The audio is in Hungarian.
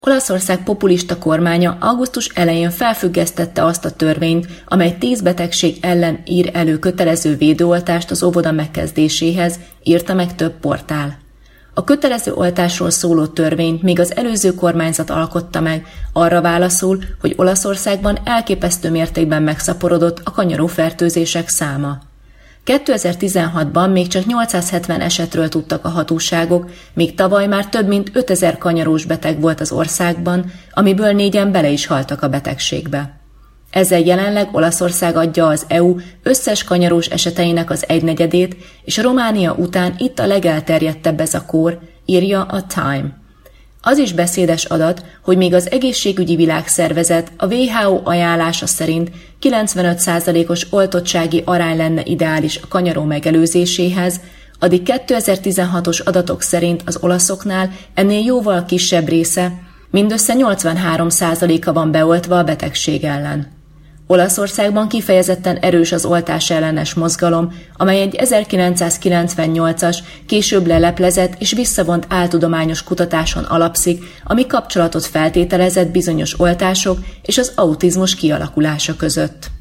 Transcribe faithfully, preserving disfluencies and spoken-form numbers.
Olaszország populista kormánya augusztus elején felfüggesztette azt a törvényt, amely tíz betegség ellen ír elő kötelező védőoltást az óvoda megkezdéséhez, írta meg több portál. A kötelező oltásról szóló törvényt még az előző kormányzat alkotta meg, arra válaszul, hogy Olaszországban elképesztő mértékben megszaporodott a kanyarófertőzések száma. kétezer-tizenhatban még csak nyolcszázhetven esetről tudtak a hatóságok, míg tavaly már több mint ötezer kanyarós beteg volt az országban, amiből négyen bele is haltak a betegségbe. Ezzel jelenleg Olaszország adja az é u összes kanyarós eseteinek az egynegyedét, és Románia után itt a legelterjedtebb ez a kór, írja a Time. Az is beszédes adat, hogy még az Egészségügyi Világszervezet a dupla vé há ó ajánlása szerint kilencvenöt százalékos oltottsági arány lenne ideális a kanyaró megelőzéséhez, addig kétezer-tizenhatos adatok szerint az olaszoknál ennél jóval kisebb része, mindössze nyolcvanhárom százaléka van beoltva a betegség ellen. Olaszországban kifejezetten erős az oltás ellenes mozgalom, amely egy ezerkilencszázkilencvennyolcas, később leleplezett és visszavont áltudományos kutatáson alapszik, ami kapcsolatot feltételezett bizonyos oltások és az autizmus kialakulása között.